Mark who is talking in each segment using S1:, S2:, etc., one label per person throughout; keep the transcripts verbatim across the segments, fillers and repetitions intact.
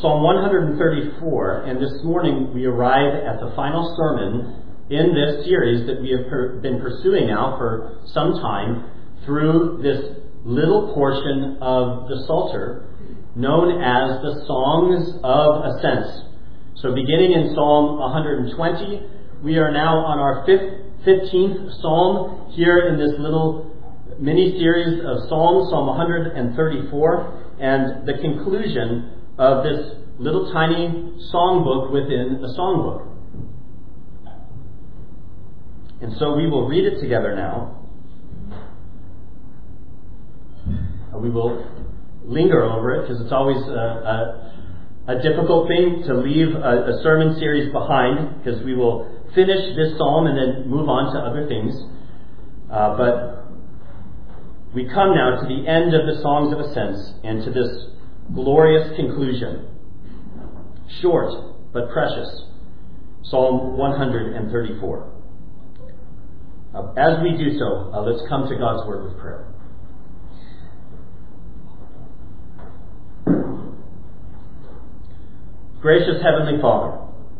S1: Psalm one thirty-four, and this morning we arrive at the final sermon in this series that we have per- been pursuing now for some time through this little portion of the Psalter known as the Songs of Ascents. So beginning in Psalm one twenty, we are now on our fifteenth Psalm here in this little mini-series of Psalms, Psalm one thirty-four, and the conclusion of this little tiny songbook within the songbook. And so we will read it together now. We will linger over it because it's always a, a, a difficult thing to leave a, a sermon series behind, because we will finish this psalm and then move on to other things. Uh, but we come now to the end of the Songs of Ascents and to this glorious conclusion. Short but precious. Psalm one thirty-four. Uh, as we do so, uh, let's come to God's Word with prayer. Gracious Heavenly Father,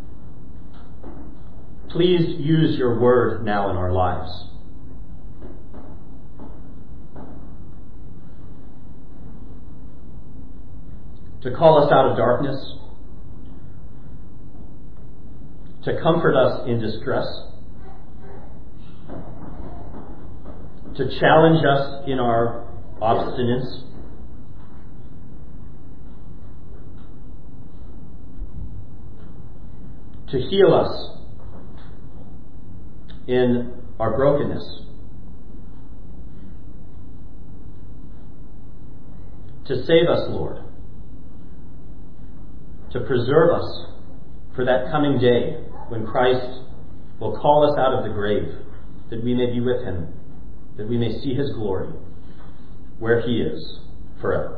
S1: please use your Word now in our lives. To call us out of darkness, to comfort us in distress, to challenge us in our obstinance, to heal us in our brokenness, to save us, Lord, to preserve us for that coming day when Christ will call us out of the grave, that we may be with him, that we may see his glory where he is forever.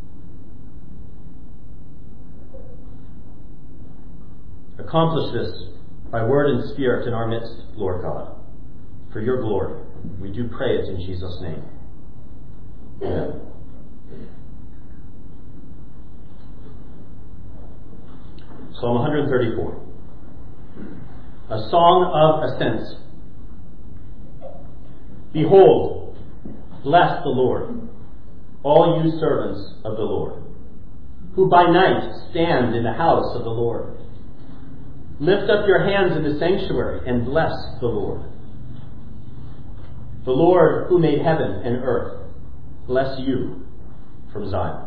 S1: Accomplish this by word and spirit in our midst, Lord God, for your glory. We do pray it in Jesus' name. Amen. Psalm one thirty-four. A song of ascents. Behold, bless the Lord, all you servants of the Lord, who by night stand in the house of the Lord. Lift up your hands in the sanctuary and bless the Lord. The Lord who made heaven and earth, bless you from Zion.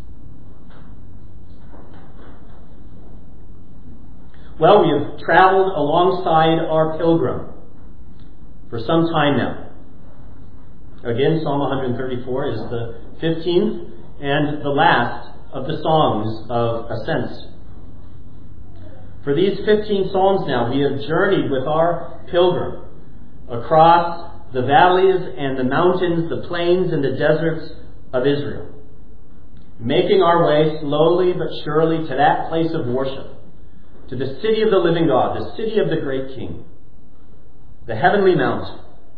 S1: Well, we have traveled alongside our pilgrim for some time now. Again, Psalm one thirty-four is the fifteenth and the last of the Songs of Ascents. For these fifteen Psalms now, we have journeyed with our pilgrim across the valleys and the mountains, the plains and the deserts of Israel, making our way slowly but surely to that place of worship, to the city of the living God, the city of the great King, the heavenly mount,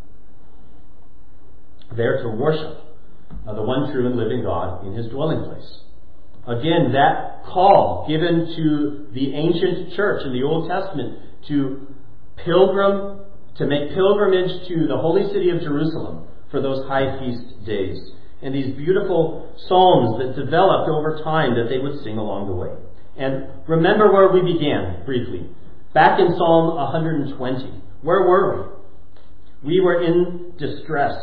S1: there to worship uh, the one true and living God in his dwelling place. Again, that call given to the ancient church in the Old Testament to pilgrim, to make pilgrimage to the holy city of Jerusalem for those high feast days. And these beautiful psalms that developed over time that they would sing along the way. And remember where we began, briefly. Back in Psalm one twenty. Where were we? We were in distress.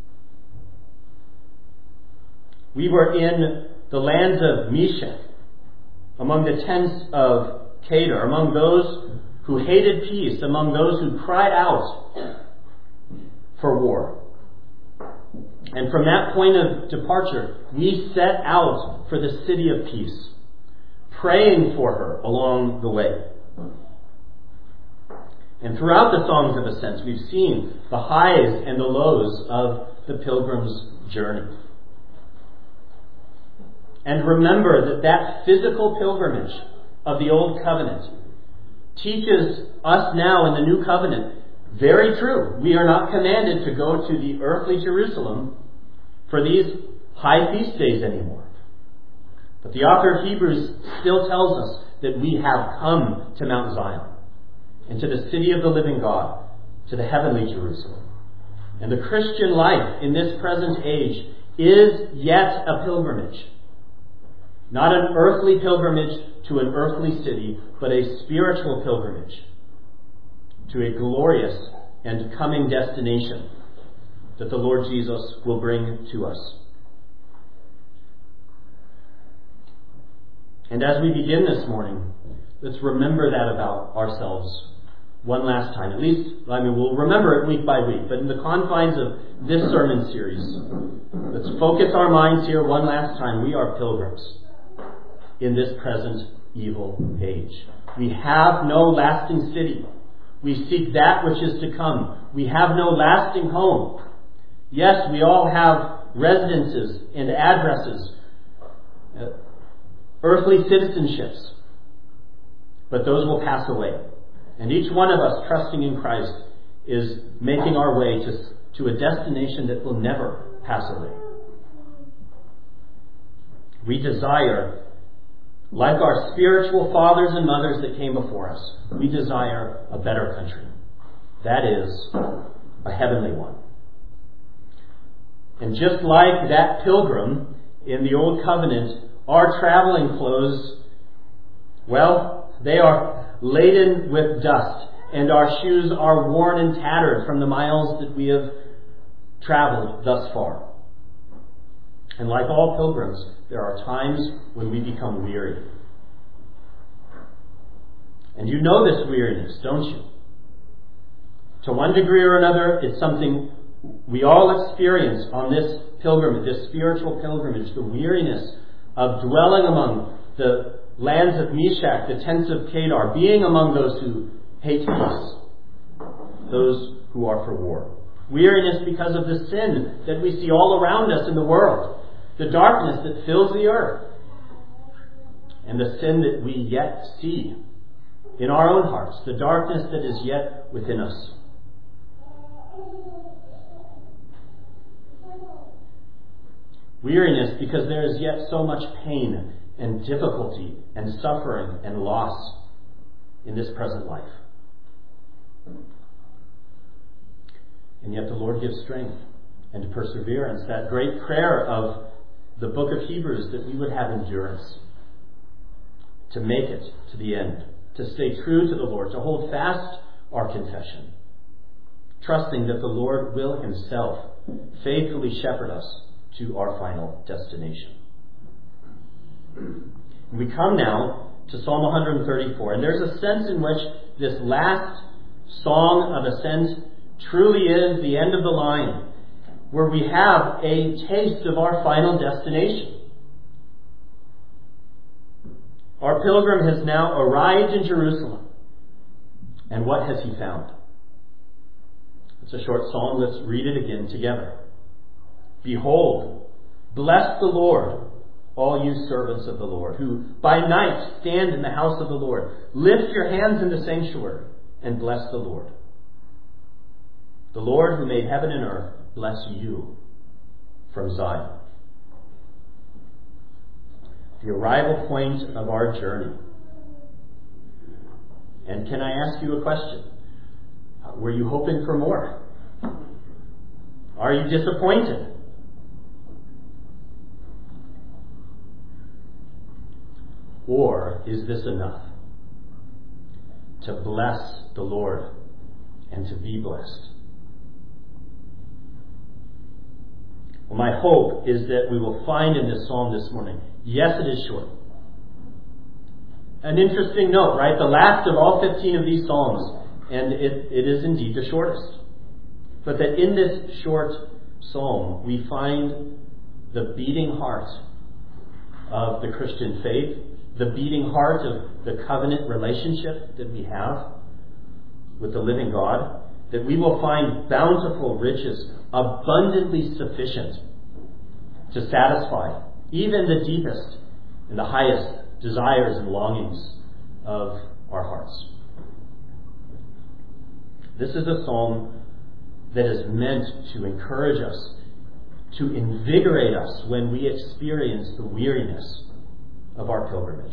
S1: We were in the lands of Meshech, among the tents of Kedar, among those who hated peace, among those who cried out for war. And from that point of departure, we set out for the city of peace, praying for her along the way. And throughout the Songs of Ascents, we've seen the highs and the lows of the pilgrim's journey. And remember that that physical pilgrimage of the Old Covenant teaches us now in the New Covenant, very true, we are not commanded to go to the earthly Jerusalem for these high feast days anymore. But the author of Hebrews still tells us that we have come to Mount Zion and to the city of the living God, to the heavenly Jerusalem. And the Christian life in this present age is yet a pilgrimage. Not an earthly pilgrimage to an earthly city, but a spiritual pilgrimage to a glorious and coming destination that the Lord Jesus will bring to us. And as we begin this morning, let's remember that about ourselves one last time. At least, I mean, we'll remember it week by week, but in the confines of this sermon series, let's focus our minds here one last time. We are pilgrims in this present evil age. We have no lasting city. We seek that which is to come. We have no lasting home. Yes, we all have residences and addresses, uh, earthly citizenships, but those will pass away. And each one of us, trusting in Christ, is making our way to, to a destination that will never pass away. We desire, like our spiritual fathers and mothers that came before us, we desire a better country. That is, a heavenly one. And just like that pilgrim in the Old Covenant, our traveling clothes, well, they are laden with dust, and our shoes are worn and tattered from the miles that we have traveled thus far. And like all pilgrims, there are times when we become weary. And you know this weariness, don't you? To one degree or another, it's something we all experience on this pilgrimage, this spiritual pilgrimage, the weariness of dwelling among the lands of Meshach, the tents of Kedar, being among those who hate peace, those who are for war. Weariness because of the sin that we see all around us in the world, the darkness that fills the earth, and the sin that we yet see in our own hearts, the darkness that is yet within us. Weariness because there is yet so much pain and difficulty and suffering and loss in this present life. And yet the Lord gives strength and perseverance, that great prayer of the book of Hebrews, that we would have endurance to make it to the end, to stay true to the Lord, to hold fast our confession, trusting that the Lord will himself faithfully shepherd us to our final destination. We come now to Psalm one thirty-four, and there's a sense in which this last song of ascent truly is the end of the line, where we have a taste of our final destination. Our pilgrim has now arrived in Jerusalem, and what has he found? It's a short psalm. Let's read it again together. Behold, bless the Lord, all you servants of the Lord, who by night stand in the house of the Lord. Lift your hands in the sanctuary and bless the Lord. The Lord who made heaven and earth bless you from Zion. The arrival point of our journey. And can I ask you a question? Were you hoping for more? Are you disappointed? Or is this enough to bless the Lord and to be blessed? Well, my hope is that we will find in this psalm this morning, yes, it is short. An interesting note, right? The last of all fifteen of these psalms, and it, it is indeed the shortest. But that in this short psalm, we find the beating heart of the Christian faith, the beating heart of the covenant relationship that we have with the living God, that we will find bountiful riches abundantly sufficient to satisfy even the deepest and the highest desires and longings of our hearts. This is a psalm that is meant to encourage us, to invigorate us when we experience the weariness of our pilgrimage.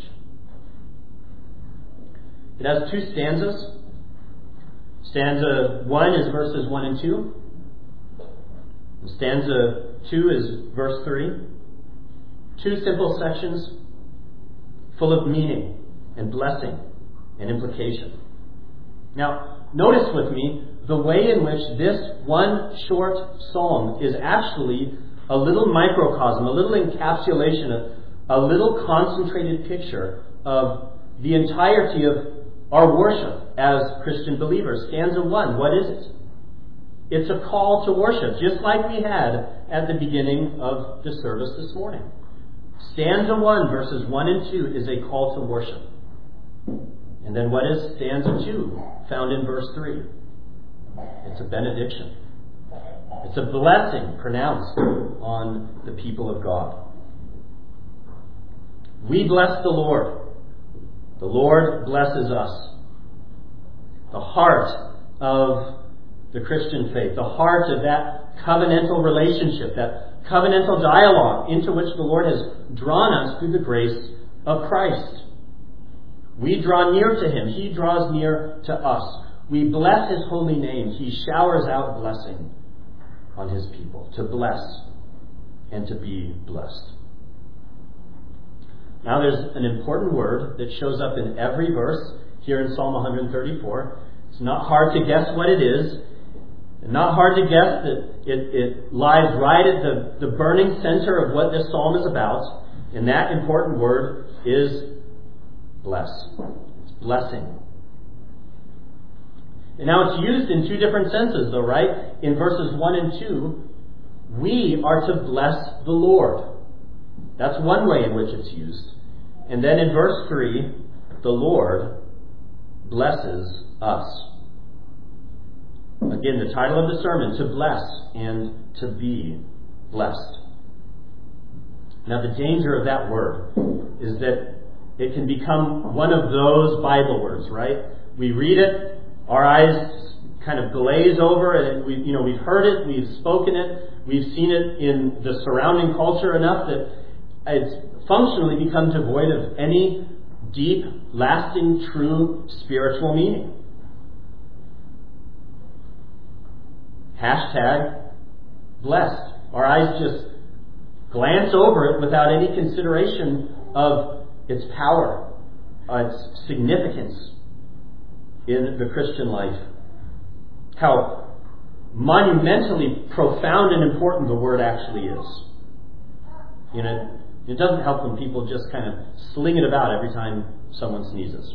S1: It has two stanzas. Stanza one is verses one and two. And stanza two is verse three. Two simple sections full of meaning and blessing and implication. Now, notice with me the way in which this one short psalm is actually a little microcosm, a little encapsulation, a, a little concentrated picture of the entirety of our worship as Christian believers. Stanza one, what is it? It's a call to worship, just like we had at the beginning of the service this morning. Stanza one, verses one and two, is a call to worship. And then what is stanza two, found in verse three? It's a benediction. It's a blessing pronounced on the people of God. We bless the Lord. The Lord blesses us. The heart of the Christian faith, the heart of that covenantal relationship, that covenantal dialogue into which the Lord has drawn us through the grace of Christ. We draw near to Him. He draws near to us. We bless His holy name. He showers out blessing on His people, to bless and to be blessed. Now there's an important word that shows up in every verse here in Psalm one thirty-four. It's not hard to guess what it is. And not hard to guess that it, it lies right at the, the burning center of what this psalm is about. And that important word is bless. It's blessing. And now it's used in two different senses though, right? In verses one and two, we are to bless the Lord. That's one way in which it's used. And then in verse three, the Lord blesses us. Again, the title of the sermon, to bless and to be blessed. Now the danger of that word is that it can become one of those Bible words, right? We read it, our eyes kind of glaze over it, we, you know, we've heard it, we've spoken it, we've seen it in the surrounding culture enough that it's functionally become devoid of any deep, lasting, true spiritual meaning. Hashtag blessed. Our eyes just glance over it without any consideration of its power, its significance in the Christian life. How monumentally profound and important the word actually is. You know, it doesn't help when people just kind of sling it about every time someone sneezes.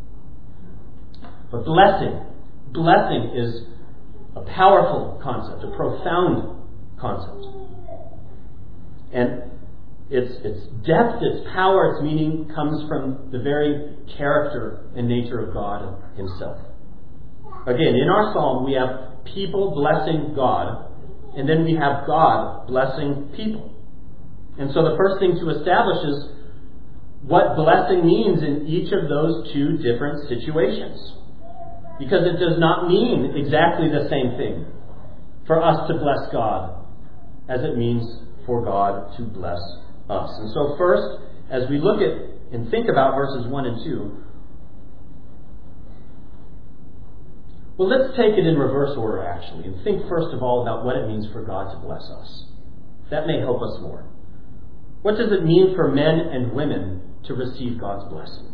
S1: But blessing, blessing is a powerful concept, a profound concept. And its, its depth, its power, its meaning comes from the very character and nature of God Himself. Again, in our psalm, we have people blessing God, and then we have God blessing people. And so the first thing to establish is what blessing means in each of those two different situations. Because it does not mean exactly the same thing for us to bless God as it means for God to bless us. And so first, as we look at and think about verses one and two, well, let's take it in reverse order actually, and think first of all about what it means for God to bless us. That may help us more. What does it mean for men and women to receive God's blessing?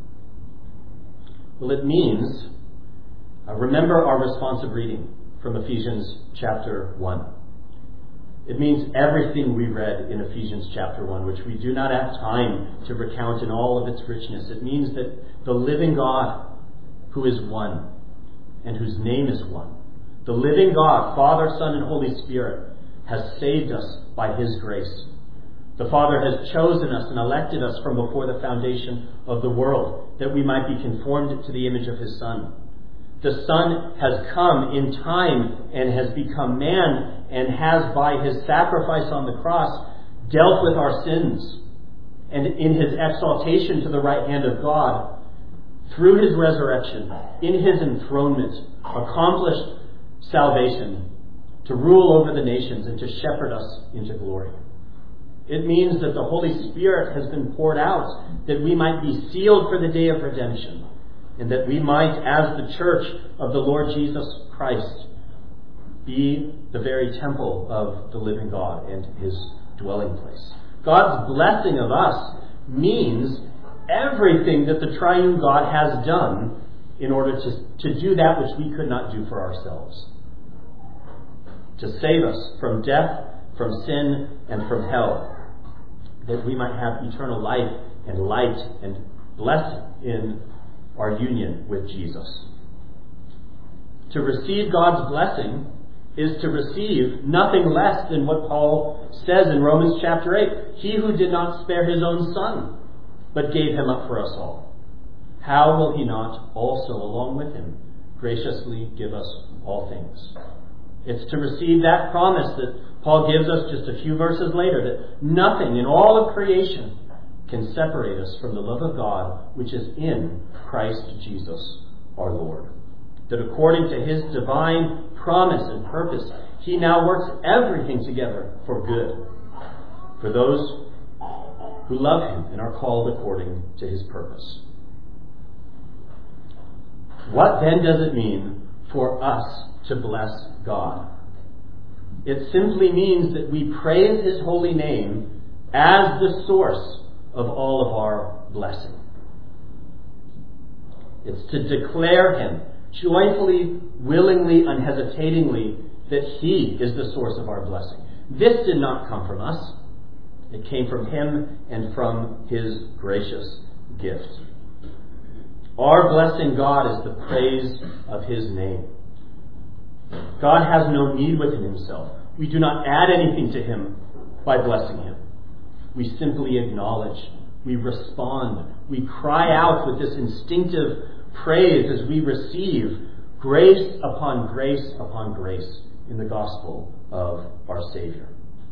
S1: Well, it means, uh, remember our responsive reading from Ephesians chapter one. It means everything we read in Ephesians chapter one, which we do not have time to recount in all of its richness. It means that the living God, who is one, and whose name is one, the living God, Father, Son, and Holy Spirit, has saved us by His grace. The Father has chosen us and elected us from before the foundation of the world, that we might be conformed to the image of His Son. The Son has come in time and has become man, and has by His sacrifice on the cross dealt with our sins, and in His exaltation to the right hand of God, through His resurrection, in His enthronement, accomplished salvation to rule over the nations and to shepherd us into glory. It means that the Holy Spirit has been poured out, that we might be sealed for the day of redemption, and that we might, as the church of the Lord Jesus Christ, be the very temple of the living God and his dwelling place. God's blessing of us means everything that the triune God has done in order to, to do that which we could not do for ourselves. To save us from death, from sin, and from hell, that we might have eternal life and light and blessing in our union with Jesus. To receive God's blessing is to receive nothing less than what Paul says in Romans chapter eight. He who did not spare his own son, but gave him up for us all, how will he not also, along with him, graciously give us all things? It's to receive that promise that Paul gives us just a few verses later, that nothing in all of creation can separate us from the love of God which is in Christ Jesus our Lord. That according to his divine promise and purpose, he now works everything together for good, for those who love him and are called according to his purpose. What then does it mean for us to bless God? It simply means that we praise his holy name as the source of all of our blessing. It's to declare him joyfully, willingly, unhesitatingly that he is the source of our blessing. This did not come from us. It came from him and from his gracious gift. Our blessing God is the praise of his name. God has no need within himself. We do not add anything to him by blessing him. We simply acknowledge. We respond. We cry out with this instinctive praise as we receive grace upon grace upon grace in the gospel of our Savior.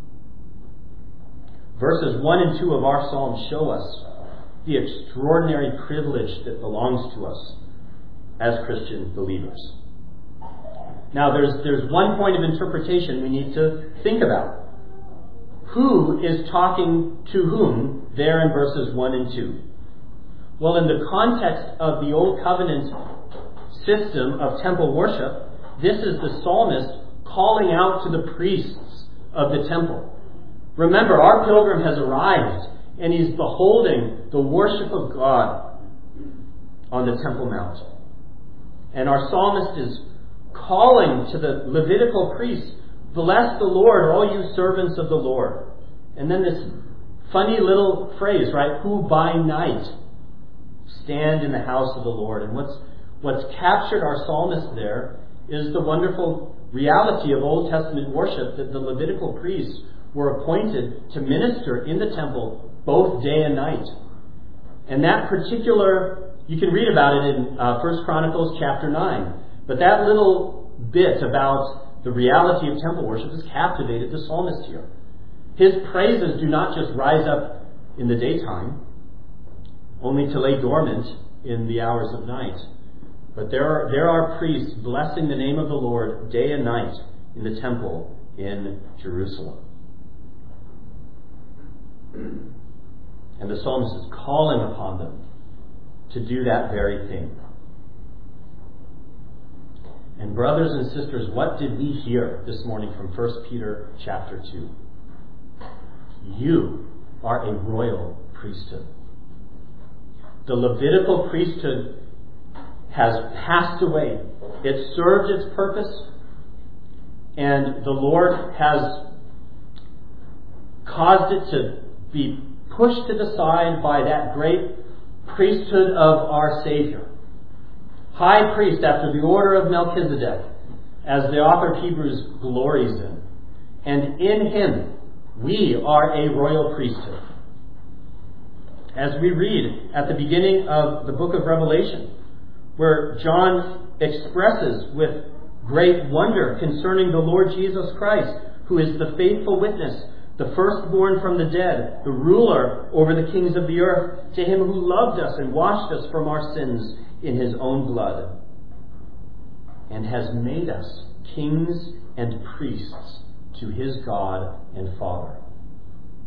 S1: Verses one and two of our psalm show us the extraordinary privilege that belongs to us as Christian believers. Now, there's, there's one point of interpretation we need to think about. Who is talking to whom there in verses one and two? Well, in the context of the Old Covenant system of temple worship, this is the psalmist calling out to the priests of the temple. Remember, our pilgrim has arrived, and he's beholding the worship of God on the Temple Mount. And our psalmist is calling to the Levitical priests, "Bless the Lord, all you servants of the Lord." And then this funny little phrase, right? "Who by night stand in the house of the Lord." And what's what's captured our psalmist there is the wonderful reality of Old Testament worship, that the Levitical priests were appointed to minister in the temple both day and night. And that particular, you can read about it in uh, First Chronicles chapter nine. But that little bit about the reality of temple worship has captivated the psalmist here. His praises do not just rise up in the daytime, only to lay dormant in the hours of night. But there are, there are priests blessing the name of the Lord day and night in the temple in Jerusalem. And the psalmist is calling upon them to do that very thing. And brothers and sisters, what did we hear this morning from First Peter chapter two? You are a royal priesthood. The Levitical priesthood has passed away. It served its purpose, and the Lord has caused it to be pushed to the side by that great priesthood of our Savior. High priest after the order of Melchizedek, as the author of Hebrews glories in. And in him, we are a royal priesthood. As we read at the beginning of the book of Revelation, where John expresses with great wonder concerning the Lord Jesus Christ, who is the faithful witness, the firstborn from the dead, the ruler over the kings of the earth, to him who loved us and washed us from our sins in his own blood, and has made us kings and priests to his God and Father.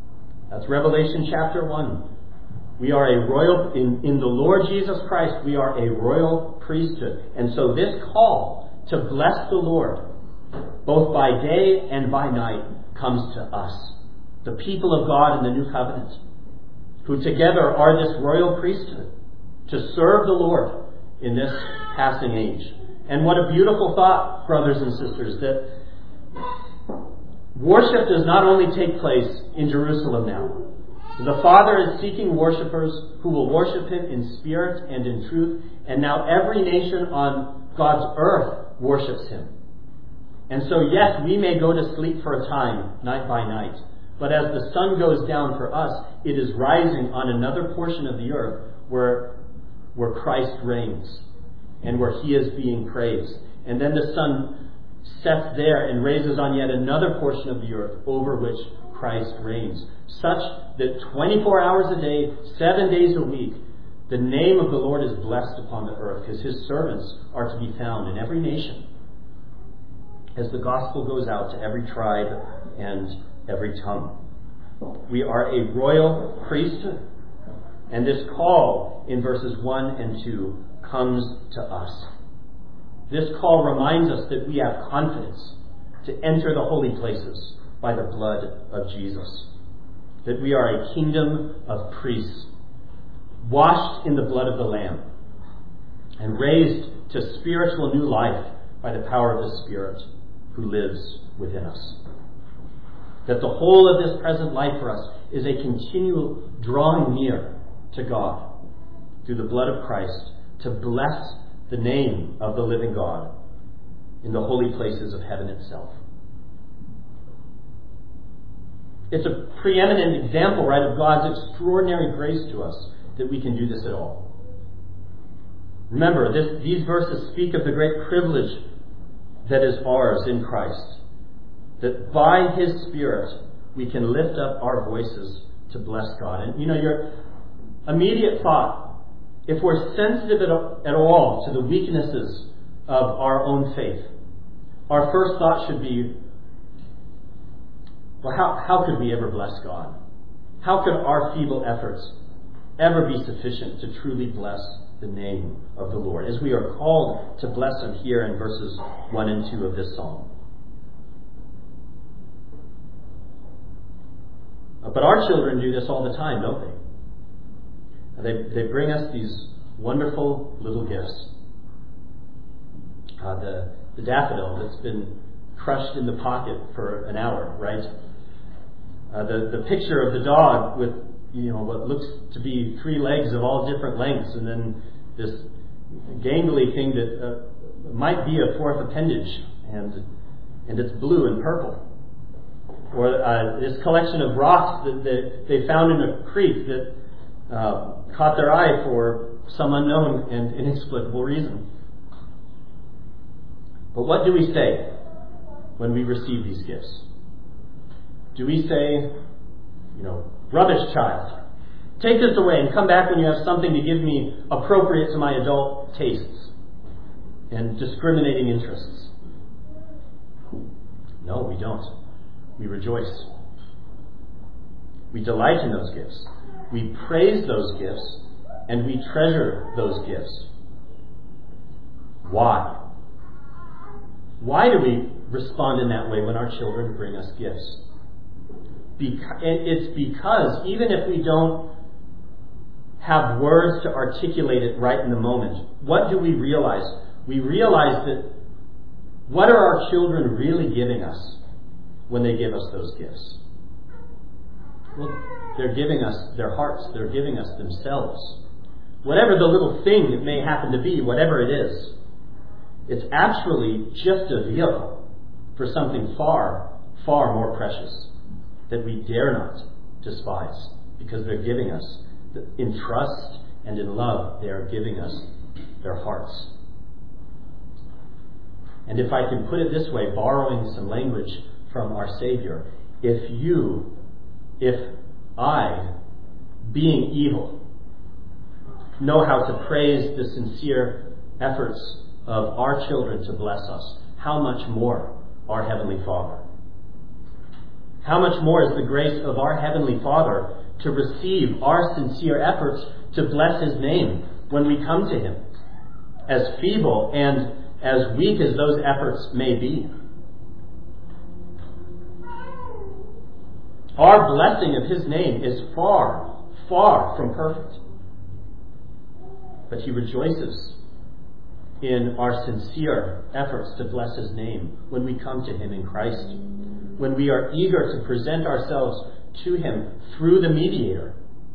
S1: That's Revelation chapter one. We are a royal, in, in the Lord Jesus Christ, we are a royal priesthood. And so this call to bless the Lord, both by day and by night, comes to us, the people of God in the new covenant, who together are this royal priesthood, to serve the Lord in this passing age. And what a beautiful thought, brothers and sisters, that worship does not only take place in Jerusalem now. The Father is seeking worshipers who will worship Him in spirit and in truth, and now every nation on God's earth worships Him. And so, yes, we may go to sleep for a time, night by night, but as the sun goes down for us, it is rising on another portion of the earth where, where Christ reigns and where He is being praised. And then the sun sets there and raises on yet another portion of the earth over which Christ reigns, such that twenty-four hours a day, seven days a week, the name of the Lord is blessed upon the earth, because His servants are to be found in every nation, as the gospel goes out to every tribe and every tongue. We are a royal priesthood, and this call in verses one and two comes to us. This call reminds us that we have confidence to enter the holy places by the blood of Jesus, that we are a kingdom of priests, washed in the blood of the Lamb, and raised to spiritual new life by the power of the Spirit who lives within us. That the whole of this present life for us is a continual drawing near to God through the blood of Christ, to bless the name of the living God in the holy places of heaven itself. It's a preeminent example, right, of God's extraordinary grace to us that we can do this at all. Remember, this, these verses speak of the great privilege that is ours in Christ, that by His Spirit we can lift up our voices to bless God. And you know, your immediate thought, if we're sensitive at, at all to the weaknesses of our own faith, our first thought should be, well, how, how could we ever bless God? How could our feeble efforts ever be sufficient to truly bless the name of the Lord, as we are called to bless Him here in verses one and two of this psalm? But our children do this all the time, don't they? They, they bring us these wonderful little gifts. Uh, the, the daffodil that's been crushed in the pocket for an hour, right? Uh, the, the picture of the dog with, you know, what looks to be three legs of all different lengths, and then this gangly thing that uh, might be a fourth appendage, and and it's blue and purple. Or uh, this collection of rocks that, that they found in a creek that uh, caught their eye for some unknown and inexplicable reason. But what do we say when we receive these gifts? Do we say, you know, rubbish child, take this away and come back when you have something to give me appropriate to my adult tastes and discriminating interests? No, we don't. We rejoice. We delight in those gifts. We praise those gifts, and we treasure those gifts. Why? Why do we respond in that way when our children bring us gifts? Beca- it's because even if we don't have words to articulate it right in the moment, what do we realize? We realize that what are our children really giving us when they give us those gifts? Well, they're giving us their hearts. They're giving us themselves. Whatever the little thing it may happen to be, whatever it is, it's actually just a vehicle for something far, far more precious that we dare not despise, because they're giving us, in trust and in love, they are giving us their hearts. And if I can put it this way, borrowing some language from our Savior, if you, if I, being evil, know how to praise the sincere efforts of our children to bless us, how much more our Heavenly Father? how much more is the grace of our Heavenly Father to receive our sincere efforts to bless His name when we come to Him, as feeble and as weak as those efforts may be. Our blessing of His name is far, far from perfect. But He rejoices in our sincere efforts to bless His name when we come to Him in Christ, when we are eager to present ourselves to Him through the mediator.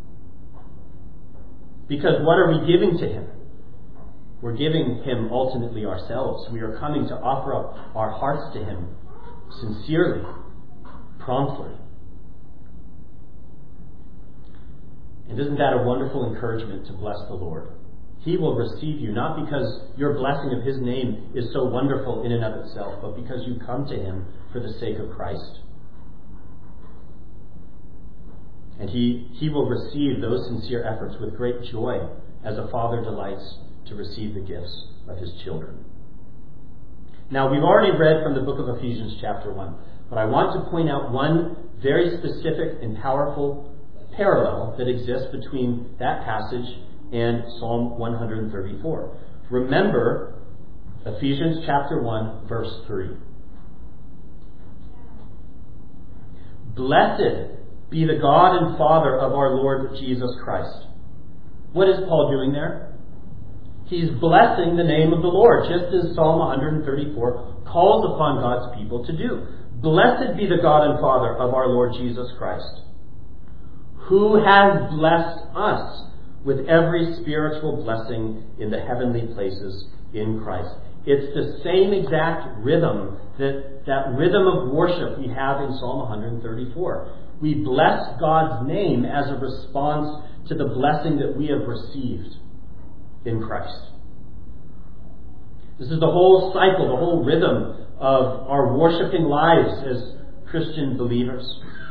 S1: Because what are we giving to Him? We're giving Him ultimately ourselves. We are coming to offer up our hearts to Him sincerely, promptly. And isn't that a wonderful encouragement to bless the Lord? He will receive you, not because your blessing of His name is so wonderful in and of itself, but because you come to Him for the sake of Christ. And He, he will receive those sincere efforts with great joy, as a father delights to receive the gifts of his children. Now, we've already read from the book of Ephesians chapter one, but I want to point out one very specific and powerful parallel that exists between that passage and Psalm one thirty-four. Remember Ephesians chapter one, verse three. Blessed be the God and Father of our Lord Jesus Christ. What is Paul doing there? He's blessing the name of the Lord, just as Psalm one thirty-four calls upon God's people to do. Blessed be the God and Father of our Lord Jesus Christ, who has blessed us with every spiritual blessing in the heavenly places in Christ. It's the same exact rhythm, that, that rhythm of worship we have in Psalm one thirty-four. We bless God's name as a response to the blessing that we have received in Christ. This is the whole cycle, the whole rhythm of our worshiping lives as Christian believers.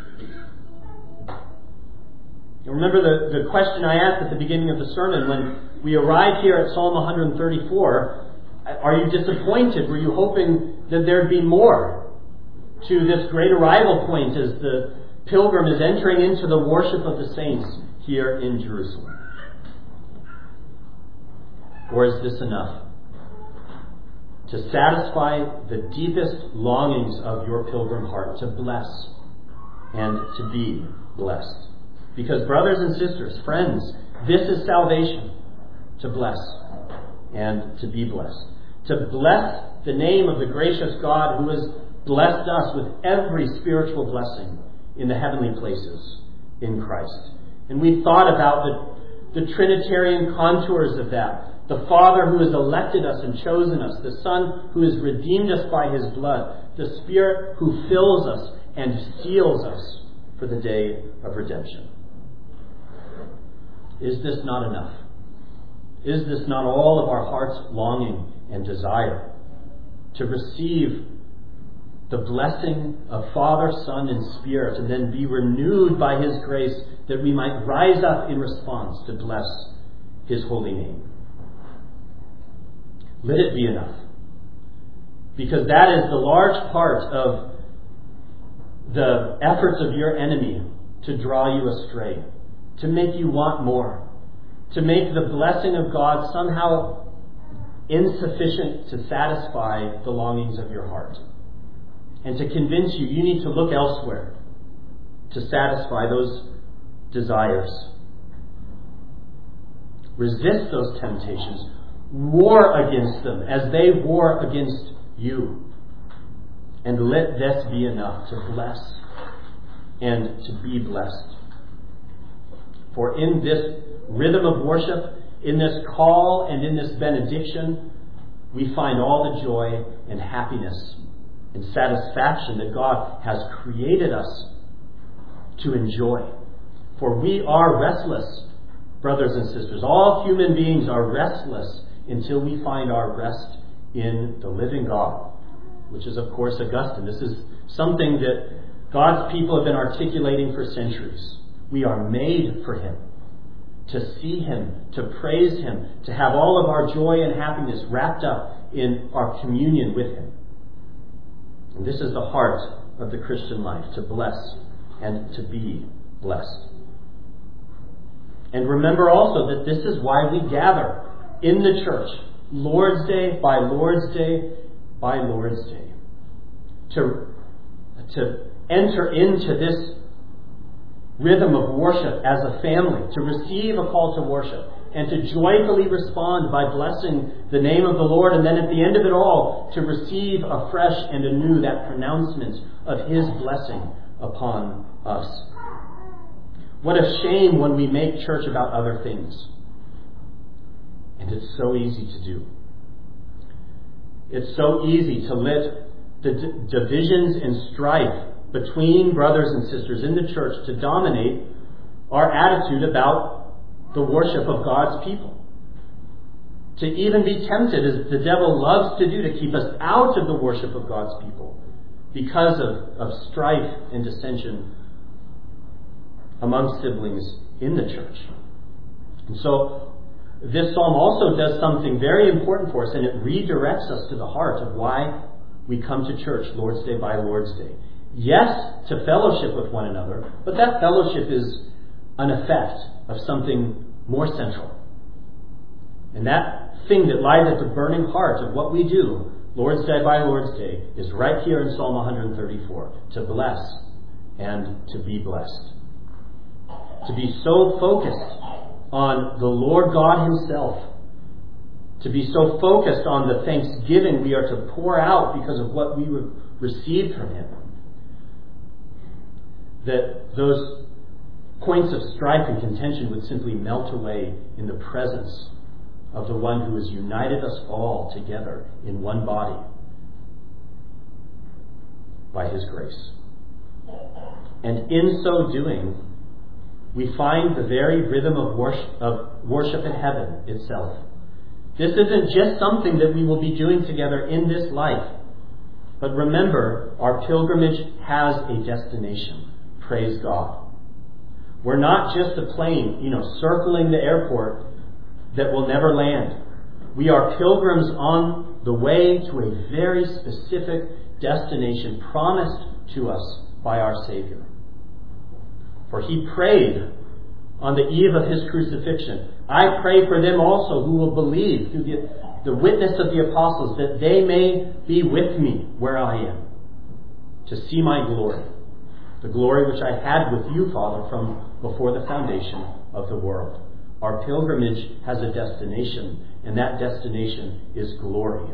S1: You remember the, the question I asked at the beginning of the sermon when we arrived here at Psalm one thirty-four. Are you disappointed? Were you hoping that there'd be more to this great arrival point as the pilgrim is entering into the worship of the saints here in Jerusalem? Or is this enough to satisfy the deepest longings of your pilgrim heart, to bless and to be blessed? Because brothers and sisters, friends, this is salvation, to bless and to be blessed. To bless the name of the gracious God who has blessed us with every spiritual blessing in the heavenly places in Christ. And we thought about the, the Trinitarian contours of that. The Father who has elected us and chosen us. The Son who has redeemed us by His blood. The Spirit who fills us and seals us for the day of redemption. Is this not enough? Is this not all of our heart's longing and desire? To receive the blessing of Father, Son, and Spirit, and then be renewed by His grace that we might rise up in response to bless His holy name. Let it be enough. Because that is the large part of the efforts of your enemy to draw you astray, to make you want more, to make the blessing of God somehow insufficient to satisfy the longings of your heart, and to convince you you need to look elsewhere to satisfy those desires. Resist those temptations. War against them as they war against you. And let this be enough to bless and to be blessed. For in this rhythm of worship, in this call and in this benediction, we find all the joy and happiness and satisfaction that God has created us to enjoy. For we are restless, brothers and sisters. All human beings are restless until we find our rest in the living God, which is, of course, Augustine. This is something that God's people have been articulating for centuries. We are made for Him, to see Him, to praise Him, to have all of our joy and happiness wrapped up in our communion with Him. And this is the heart of the Christian life, to bless and to be blessed. And remember also that this is why we gather in the church, Lord's Day by Lord's Day by Lord's Day, to, to enter into this rhythm of worship as a family, to receive a call to worship, and to joyfully respond by blessing the name of the Lord, and then at the end of it all, to receive afresh and anew that pronouncement of His blessing upon us. What a shame when we make church about other things. And it's so easy to do. It's so easy to let the d- divisions and strife between brothers and sisters in the church to dominate our attitude about the worship of God's people. To even be tempted, as the devil loves to do, to keep us out of the worship of God's people because of, of strife and dissension among siblings in the church. And so this psalm also does something very important for us, and it redirects us to the heart of why we come to church Lord's Day by Lord's Day. Yes, to fellowship with one another, but that fellowship is an effect of something more central. And that thing that lies at the burning heart of what we do, Lord's Day by Lord's Day, is right here in Psalm one thirty-four, to bless and to be blessed. To be so focused on the Lord God Himself, to be so focused on the thanksgiving we are to pour out because of what we re- received from Him, that those points of strife and contention would simply melt away in the presence of the one who has united us all together in one body by His grace. And in so doing, we find the very rhythm of worship, of worship in heaven itself. This isn't just something that we will be doing together in this life. But remember, our pilgrimage has a destination. Praise God. We're not just a plane, you know, circling the airport that will never land. We are pilgrims on the way to a very specific destination promised to us by our Savior. For He prayed on the eve of His crucifixion, I pray for them also who will believe through the, the witness of the apostles, that they may be with me where I am, to see my glory, the glory which I had with you, Father, from before the foundation of the world. Our pilgrimage has a destination, and that destination is glory.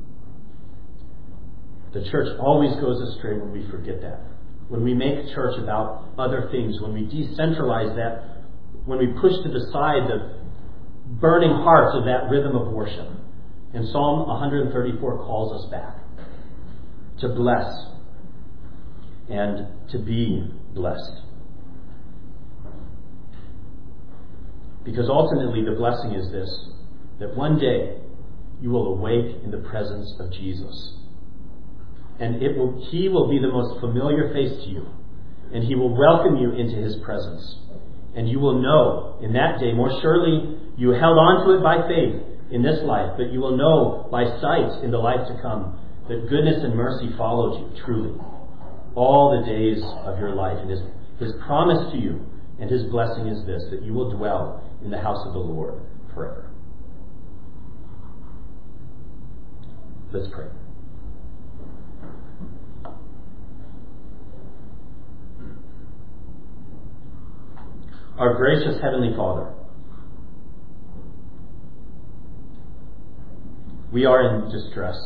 S1: The church always goes astray when we forget that. When we make church about other things, when we decentralize that, when we push to the side the burning heart of that rhythm of worship. And Psalm one thirty-four calls us back to bless and to be blessed. Because ultimately the blessing is this, that one day you will awake in the presence of Jesus. And it will, He will be the most familiar face to you. And He will welcome you into His presence. And you will know in that day, more surely you held on to it by faith in this life, but you will know by sight in the life to come that goodness and mercy followed you truly all the days of your life. And His, His promise to you and His blessing is this, that you will dwell in the house of the Lord forever. Let's pray. Our gracious Heavenly Father, we are in distress.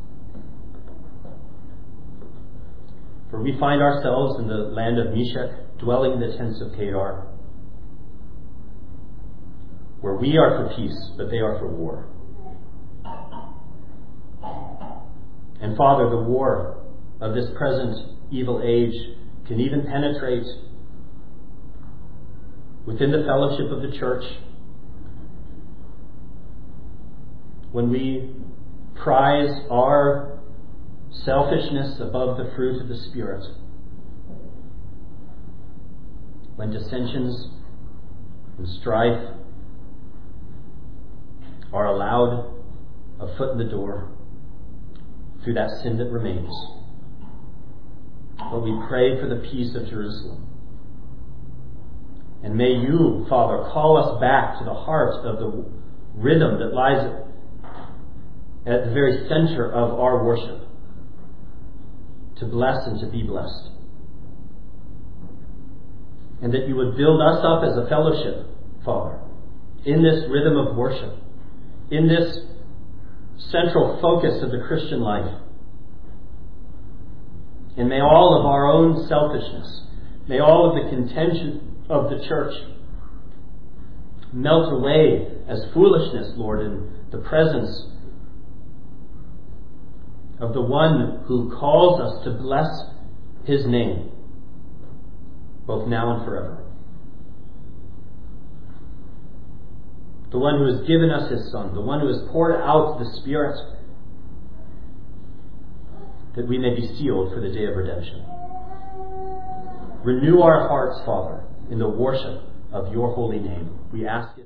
S1: For we find ourselves in the land of Meshech, dwelling in the tents of Kedar, where we are for peace, but they are for war. And Father, the war of this present evil age can even penetrate within the fellowship of the church, when we prize our selfishness above the fruit of the Spirit, when dissensions and strife are allowed a foot in the door through that sin that remains. but we pray for the peace of Jerusalem. And may you, Father, call us back to the heart of the rhythm that lies at the very center of our worship, to bless and to be blessed. And that you would build us up as a fellowship, Father, in this rhythm of worship, in this central focus of the Christian life. And may all of our own selfishness, may all of the contention of the church melt away as foolishness, Lord, in the presence of the one who calls us to bless his name, both now and forever. The one who has given us his Son, the one who has poured out the Spirit, that we may be sealed for the day of redemption. Renew our hearts, Father, in the worship of your holy name. We ask it.